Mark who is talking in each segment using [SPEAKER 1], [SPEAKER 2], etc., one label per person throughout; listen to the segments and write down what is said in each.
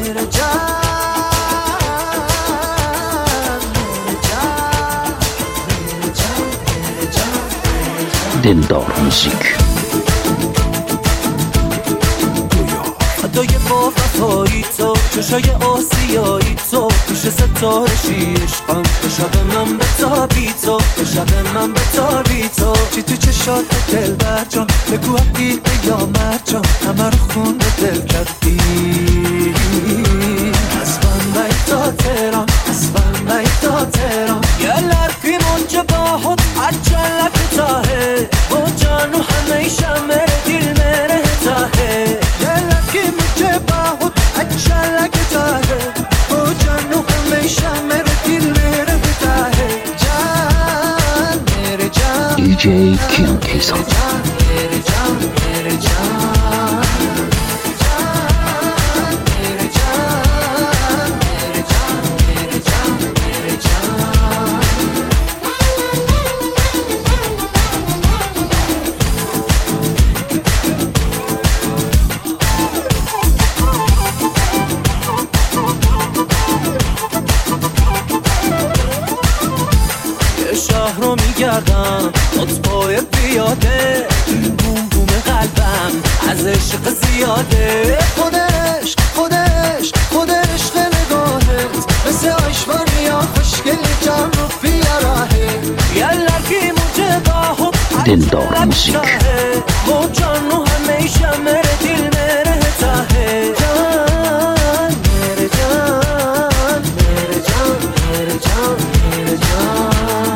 [SPEAKER 1] دلدار موزیک
[SPEAKER 2] فدای با وفایی تو چشای آسیایی تو پیش ستاره عشقم به شب من بتابی تو به شب من بتابی تو چی تو چشات دل برجام بگو حقیقه یا مرجام همه رو خون به دل کردی از بمبئی تا تهران از بمبئی تا تهران yerler ki monca bahut acala kutahe o janu hamisha mere dil mein rehta hai yerler ki mujhe bahut acala kutahe o janu hamisha mere dil mein rehta hai jaan mere jaan
[SPEAKER 1] DJ Kian Kaysan
[SPEAKER 2] mere jaan mere jaan شهر رو میگردم اطفای پیاده این بوم بوم قلبم از عشق زیاده خودش خودش خودش نگاهت مثل آشواریا خوشگل جمع رو بیاره yerler ki mujhe bahut
[SPEAKER 1] دلدار موزیک
[SPEAKER 2] वो जानू हमेशा मेरे दिल में रहता है जान मेरे जान मेरे जान मेरे जान मेरे जान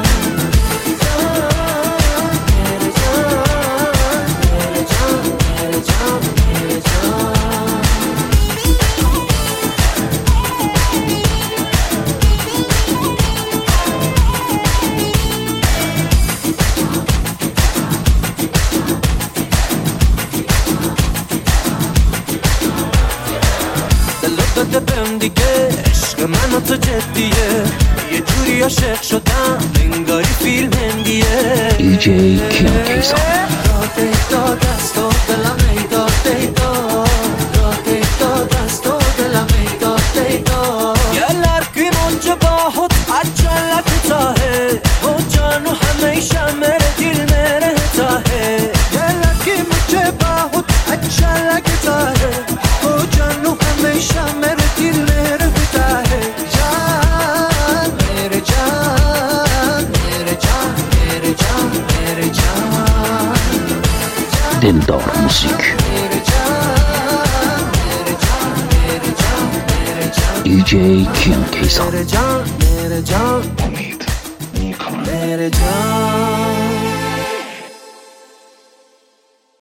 [SPEAKER 2] داده بهم دیگه عشق من و تو جدیه یه جوری عاشق شدم انگاری فیلم هندیه
[SPEAKER 1] DJ Kian Kaysan
[SPEAKER 2] داده داد است و دلم ای داده داد داده داد است و دلم ای داده داد yerler ki monca bahut acala kutahe o janu hamisha mere dil mein rehta hai yerler ki mujhe bahut acala kutahe o janu hamisha mere dil mein rehta hai jaan mere jaan mere jaan mere jaan mere jaan
[SPEAKER 1] دلدار موزیک DJ Kian Kaysan
[SPEAKER 2] امید نیکان